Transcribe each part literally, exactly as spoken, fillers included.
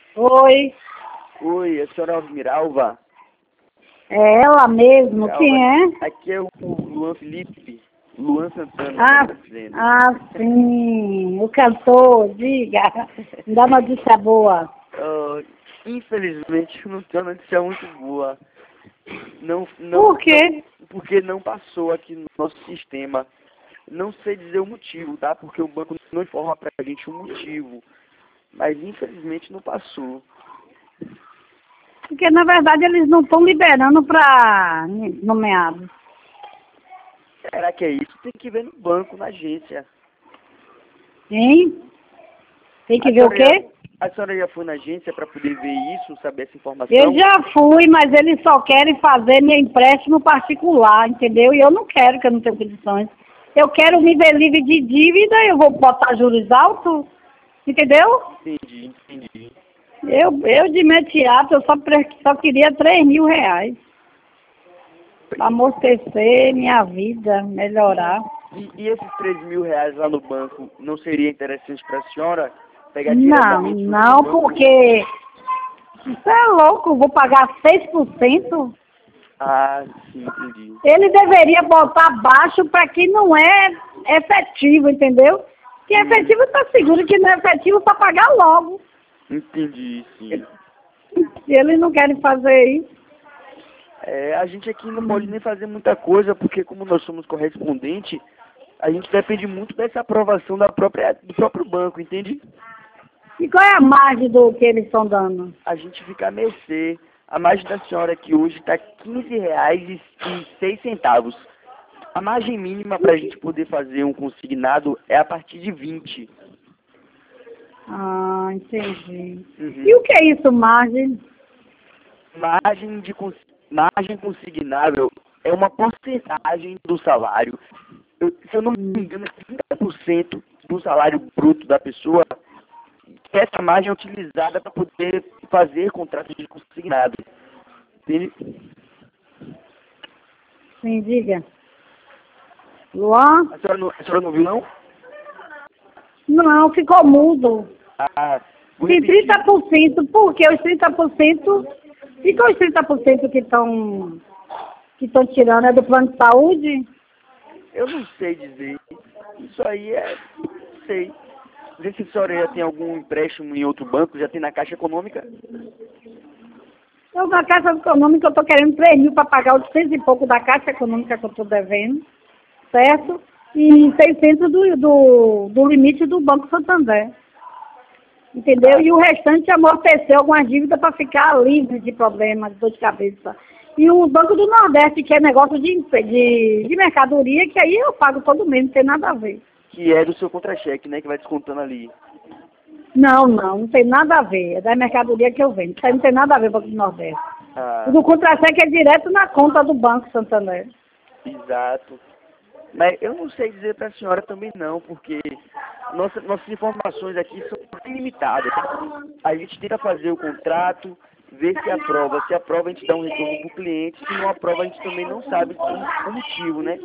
Oi, Oi, a senhora Almiralva? é ela mesmo, Alva, quem é? Aqui é o Luan Felipe, Luan Santana, Ah, tá dizendo. ah, sim, o cantor, diga, me dá notícia boa. Ah, infelizmente, eu não tenho uma notícia muito boa. Não, não, Por quê? não, porque não passou aqui no nosso sistema. Não sei dizer o motivo, tá? Porque o banco não informa pra gente o motivo. Mas infelizmente não passou. Porque na verdade eles não estão liberando para nomeado. Será que é isso? Tem que ver no banco, na agência. Hein? Tem que A ver o senhora já, quê? a senhora já foi na agência para poder ver isso, saber essa informação? Eu já fui, mas eles só querem fazer meu empréstimo particular, entendeu? E eu não quero, que eu não tenho condições. Eu quero me ver livre de dívida, eu vou botar juros altos, entendeu? Entendi, entendi. Eu, eu de imediato, eu só, pre- só queria três mil reais. Para amortecer minha vida, melhorar. E, e esses três mil reais lá no banco, não seria interessante para a senhora pegar Não, diretamente no não, banco? porque você é louco, vou pagar seis por cento. Ah, sim, entendi. Ele deveria botar baixo para que não é efetivo, entendeu? Se é Hum, efetivo, está seguro que não é efetivo para pagar logo. entendi, sim. Se eles não querem fazer isso. É, a gente aqui não pode nem fazer muita coisa, porque como nós somos correspondente, a gente depende muito dessa aprovação da própria, do próprio banco, entende? E qual é a margem do que eles estão dando? A gente fica a mercê. A margem da senhora aqui hoje está quinze reais e seis centavos. A margem mínima para a gente poder fazer um consignado é a partir de vinte. Ah, entendi. Uhum. E o que é isso, margem? Margem, de cons- margem consignável é uma porcentagem do salário. Eu- se eu não me engano, é trinta por cento do salário bruto da pessoa. Essa margem é utilizada para poder fazer contratos de consignado. Entende? Sim, diga. Luan? A senhora não, a senhora não viu, não? Não, ficou mudo. Ah, vou Tem repetir. trinta por cento, porque os trinta por cento, ficou os trinta por cento que estão que estão tirando, é do plano de saúde? Eu não sei dizer. Isso aí é... Não sei. Não sei se a senhora já tem algum empréstimo em outro banco, já tem na Caixa Econômica. Eu, na Caixa Econômica, eu estou querendo três mil para pagar os seis e pouco da Caixa Econômica que eu estou devendo, certo? E seiscentos do, do, do limite do Banco Santander. Entendeu? Ah, E o restante amorteceu algumas dívidas para ficar livre de problemas, de dor de cabeça. E o Banco do Nordeste, que é negócio de, de, de mercadoria, que aí eu pago todo mês, não tem nada a ver. que é do seu contra-cheque, né? Que vai descontando ali. Não, não, não tem nada a ver. É da mercadoria que eu vendo. Isso aí não tem nada a ver com o Banco do Nordeste. O Ah, do contra-cheque é direto na conta do Banco Santander. exato. Mas eu não sei dizer para a senhora também não, porque nossa, nossas informações aqui são bem limitadas. A gente tenta fazer o contrato, ver se aprova. Se aprova, a gente dá um retorno para o cliente. Se não aprova, a gente também não sabe o o motivo, né?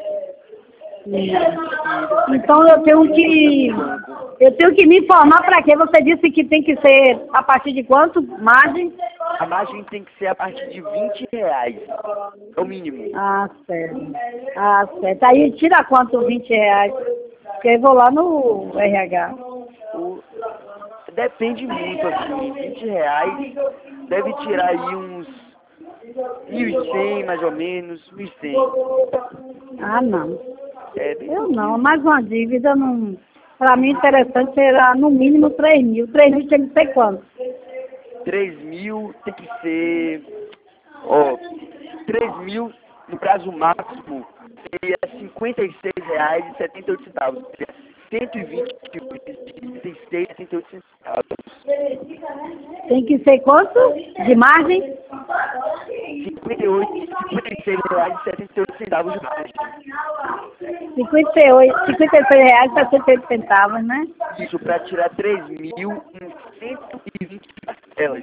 Então eu tenho que eu tenho que me informar para quê? Você disse que tem que ser a partir de quanto? Margem? A margem tem que ser a partir de vinte reais. É o mínimo. Ah, certo. Ah, certo. Aí tira quanto? Vinte reais? Porque eu vou lá no R H. O- Depende muito, assim. Vinte reais deve tirar aí uns mil e cem, mais ou menos. Mil e cem. Ah, não. É, bem Eu pouquinho. não. Mais uma dívida, não. Para mim, interessante será no mínimo três mil. Três mil tinha que ser quanto? três mil tem que ser... Ó, três mil no prazo máximo seria cinquenta e seis reais e setenta e oito centavos. Seria cento e vinte e seis, setenta e oito centavos. Tem que ser quanto? De margem? cinquenta e oito, cinquenta e seis reais e setenta e oito centavos de margem. cinquenta e oito, cinquenta e seis reais e sessenta e oito centavos, né? Isso para tirar três mil em cento e vinte parcelas.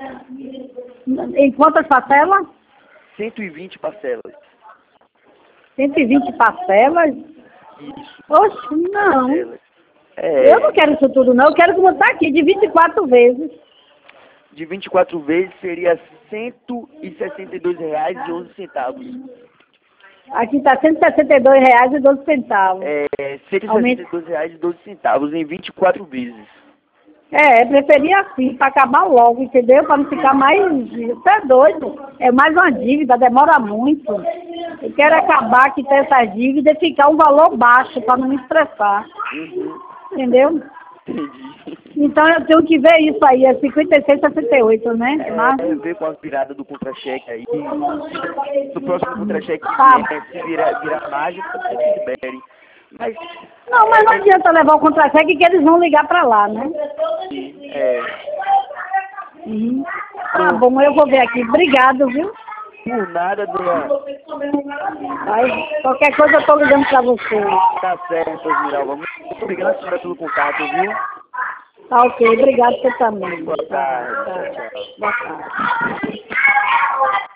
Em quantas parcelas? cento e vinte parcelas. cento e vinte parcelas? Isso. Oxe, não. Parcelas. É, Eu não quero isso tudo, não. Eu quero como está aqui, de vinte e quatro vezes. de vinte e quatro vezes seria cento e sessenta e dois reais e onze centavos. Aqui está cento e sessenta e dois reais e doze centavos. É, cento e sessenta e dois reais e doze centavos em vinte e quatro vezes. É, preferia assim, para acabar logo, entendeu? Para não ficar mais... Isso é doido. É mais uma dívida, demora muito. Eu quero acabar que tem essas dívidas e ficar um valor baixo, para não me estressar. Uhum. Entendeu? Entendi. Então eu tenho que ver isso aí, é cinquenta e seis, sessenta e oito, né? É, Mas... é ver com as viradas do contra-cheque aí. No próximo contra-cheque Tá. que é, se virar, virar margem, você se libere. Mas, Não, mas não adianta levar o contra-cheque que eles vão ligar para lá, né? é, Uhum. Tá bom, eu vou ver aqui. Obrigado, viu? por nada, dona. Aí, qualquer coisa eu tô ligando para você. Tá certo, Esmeralda. Muito obrigado, senhora, pelo contato, viu? Tá ok, obrigado você também. Boa tarde. Tá, Tchau, tá. tchau. Boa tarde.